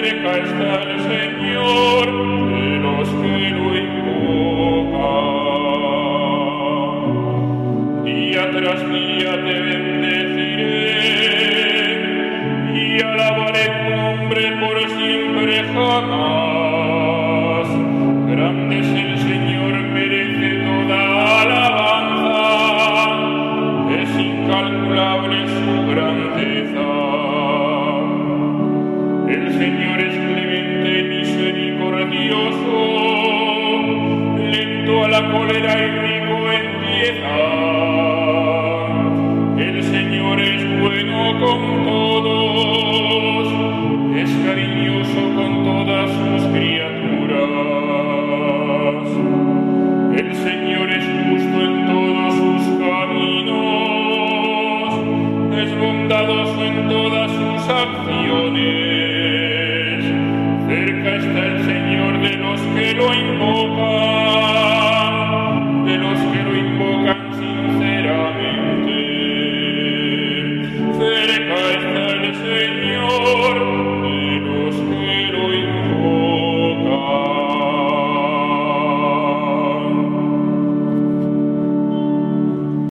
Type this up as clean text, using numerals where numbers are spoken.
cerca está el Señor de los que lo invocan. Día tras día te bendeciré y alabaré tu nombre por siempre jamás. Grande es el Señor, merece toda alabanza, es incalculable su grandeza. El Señor es clemente y misericordioso, lento a la cólera y rico en piedad. El Señor es bueno con todos, es cariñoso con todas sus criaturas. El Señor es justo en todos sus caminos, es bondadoso en todas sus acciones. Cerca está el Señor de los que lo invocan, de los que lo invocan sinceramente. Cerca está el Señor